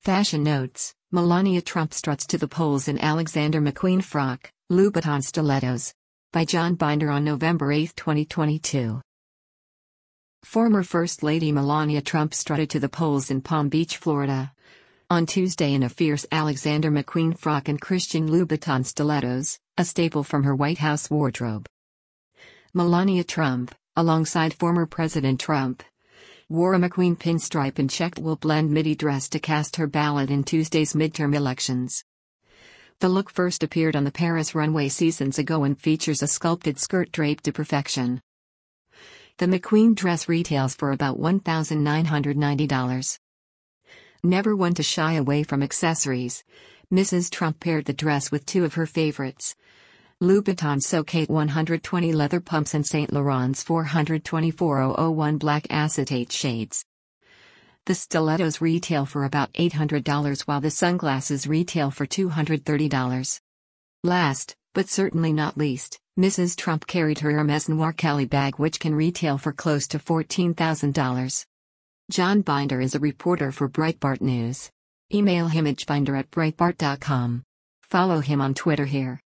Fashion notes: Melania Trump struts to the polls in Alexander McQueen frock, Louboutin stilettos. By John Binder on November 8, 2022. Former First Lady Melania Trump strutted to the polls in Palm Beach, Florida, on Tuesday in a fierce Alexander McQueen frock and Christian Louboutin stilettos, a staple from her White House wardrobe. Melania Trump, alongside former President Trump, wore a McQueen pinstripe and checked wool blend midi dress to cast her ballot in Tuesday's midterm elections. The look first appeared on the Paris runway seasons ago and features a sculpted skirt draped to perfection. The McQueen dress retails for about $1,990. Never one to shy away from accessories, Mrs. Trump paired the dress with two of her favorites: Louboutin Socate 120 leather pumps and Saint Laurent's 424,001 black acetate shades. The stilettos retail for about $800 while the sunglasses retail for $230. Last, but certainly not least, Mrs. Trump carried her Hermes Noir Kelly bag, which can retail for close to $14,000. John Binder is a reporter for Breitbart News. Email him at binder@breitbart.com. Follow him on Twitter here.